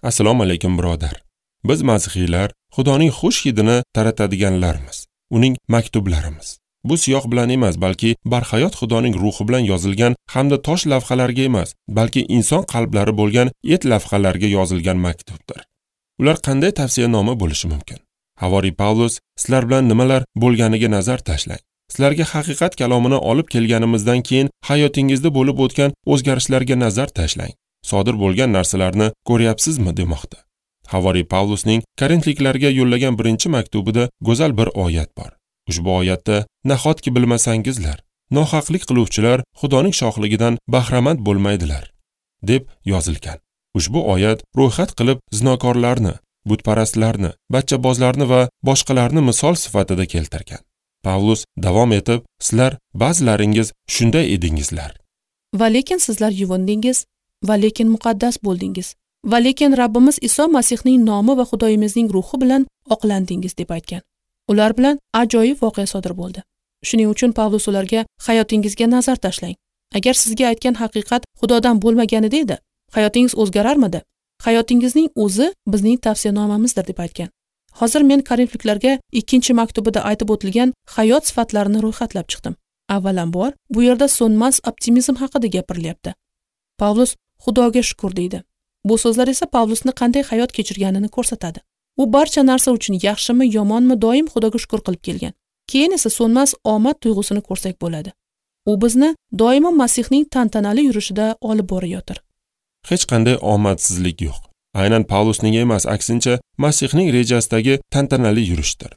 Assalomu alaykum birodar. Biz masihiylar Xudoning xush hidini taratadiganlarmiz. Uning maktublarimiz. Bu siyoh bilan emas, balki barhayot Xudoning ruhi bilan yozilgan hamda tosh lavhalarga emas, balki inson qalblari bo'lgan et lavhalarga yozilgan maktubdir. Ular qanday tavsiyanoma bo'lishi mumkin? Havoriy Pavlus sizlar bilan nimalar bo'lganiga nazar tashlang. Sizlarga haqiqat kalomini olib kelganimizdan keyin hayotingizda bo'lib o'tgan o'zgarishlarga nazar tashlang. Sodir bo'lgan narsalarni ko'ryapsizmi demoqda. Havoriy Pavlusning Korintliklarga yo'llagan birinchi maktubida go'zal bir oyat bor. Ushbu oyatda nahotki bilmasangizlar, nohaqlik qiluvchilar Xudoning shohligidan bahramand bo'lmaydilar deb yozilgan. Ushbu oyat ro'yxat qilib zinokorlarni, butparastlarni, bachchabozlarni va boshqalarni misol sifatida keltirgan. Pavlus davom etib, sizlar ba'zilaringiz shunday edingizlar. Va lekin sizlar yuvindingiz, va lekin muqaddas bo'ldingiz, va lekin Rabbimiz Iso Masihning nomi va Xudoyimizning ruhi bilan oqlandingiz deb aytgan. Ular bilan ajoyib voqea sodir bo'ldi. Shuning uchun Pavlus ularga hayotingizga nazar tashlang. Agar sizga aytgan haqiqat Xudodan bo'lmaganida edi, hayotingiz o'zgararmidi? Hayotingizning o'zi bizning tavsiyanomamizdir deb aytgan. Hozir men Korintliklarga 2-maktubida aytib o'tilgan hayot sifatlarini ro'yxatlab chiqdim. Avvalambor, bu yerda so'nmas optimizm haqida gapirilyapti. Pavlus Xudoga shukr deydi. Bu so'zlar esa Pavlusni qanday hayot kechirganini ko'rsatadi. U barcha narsa uchun yaxshimi, yomonmi doim Xudoga shukr qilib kelgan. Keyin esa so'nmas omad tuyg'usini ko'rsak bo'ladi. U bizni doimo Masihning tantanali yurishida olib borayotir. Hech qanday omadsizlik yo'q. Aynan Pavlusning emas, aksincha Masihning rejasidagi tantanali yurishdir.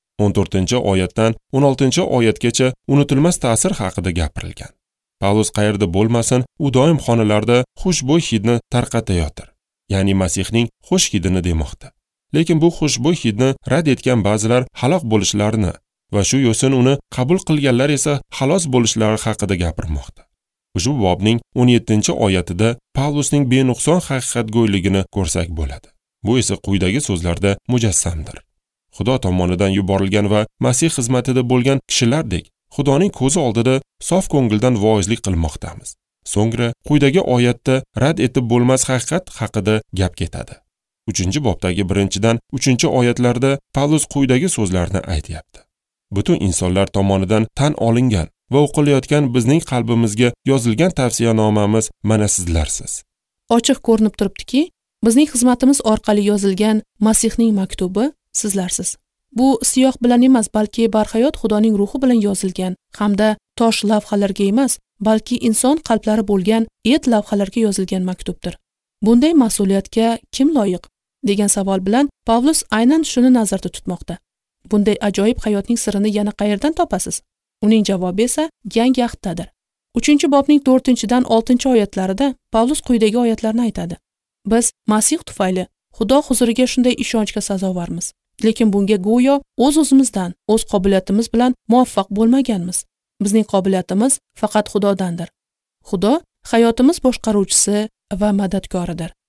14-oyatdan 16-oyatgacha unutilmas ta'sir haqida gapirilgan. Pavlus qayerda bo'lmasin, u doim xonalarda xushbo'y hidni tarqatayotir. Ya'ni Masihning xush hidini demoqda. Lekin bu xushbo'y hidni rad etgan ba'zilar halok bo'lishlarini va shu yo'sin uni qabul qilganlar esa xalos bo'lishlari haqida gapirmoqda. Ushbu bobning 17-oyatida Pavlusning benuqson haqiqatgo'yligini ko'rsak bo'ladi. Bu esa quyidagi so'zlarda mujassamdir. Xudo tomonidan yuborilgan va Masih xizmatida bo'lgan kishilardek Xudoning ko'zi oldida sof ko'ngildan voizlik qilmoqdamiz. So'ngra quyidagi oyatda rad etib bo'lmas haqiqat haqida gap ketadi. 3-bobdagi 1-dan 3-oyatlarda Pavlus quyidagi so'zlarni aytayapti. Butun insonlar tomonidan tan olingan va o'qilayotgan bizning qalbimizga yozilgan tavsiyanomamiz mana sizlarsiz. Ochiq ko'rinib turibdiki, bizning xizmatimiz orqali yozilgan Masihning maktubi sizlarsiz. Bu siyoh bilan emas, balki barhayot Xudoning ruhi bilan yozilgan hamda tosh lavhalarga emas, balki inson qalblari bo'lgan et lavhalarga yozilgan maktubdir. Bunday mas'uliyatga kim loyiq degan savol bilan Pavlus aynan shuni nazarda tutmoqda. Bunday ajoyib hayotning sirini yana qayerdan topasiz? Uning javobi esa yangi ahddadir. 3-bobning 4-dan 6-oyatlarida Pavlus quyidagi oyatlarni aytadi. Biz Masih tufayli Xudo huzuriga shunday ishonchga sazovarmiz. Lekin bunga go'yo o'z-o'zimizdan, o'z qobiliyatimiz bilan muvaffaq bo'lmaganmiz. Bizning qobiliyatimiz faqat Xudodandir. Xudo hayotimiz boshqaruvchisi va madadkoridir.